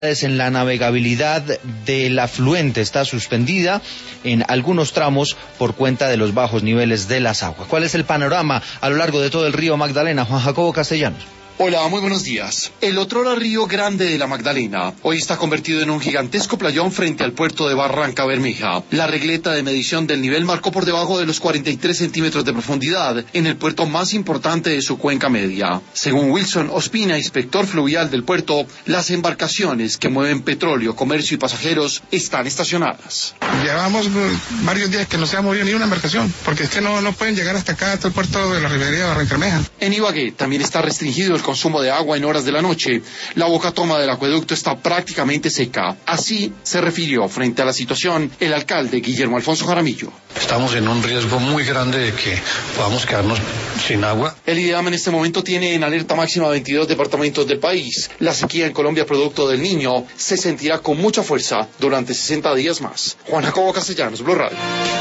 En la navegabilidad del afluente está suspendida en algunos tramos por cuenta de los bajos niveles de las aguas. ¿Cuál es el panorama a lo largo de todo el río Magdalena? Juan Jacobo Castellanos. Hola, muy buenos días. El otrora río Grande de la Magdalena hoy está convertido en un gigantesco playón frente al puerto de Barranca Bermeja. La regleta de medición del nivel marcó por debajo de los 43 centímetros de profundidad en el puerto más importante de su cuenca media. Según Wilson Ospina, inspector fluvial del puerto, las embarcaciones que mueven petróleo, comercio y pasajeros están estacionadas. Llevamos varios días que no se ha movido ni una embarcación, porque es que no pueden llegar hasta acá, hasta el puerto de la Ribería de Barranca Bermeja. En Ibagué también está restringido el consumo de agua en horas de la noche. La boca toma del acueducto está prácticamente seca. Así se refirió frente a la situación el alcalde Guillermo Alfonso Jaramillo. Estamos en un riesgo muy grande de que podamos quedarnos sin agua. El IDEAM en este momento tiene en alerta máxima 22 departamentos del país. La sequía en Colombia producto del Niño se sentirá con mucha fuerza durante 60 días más. Juan Jacobo Castellanos, Blue Radio.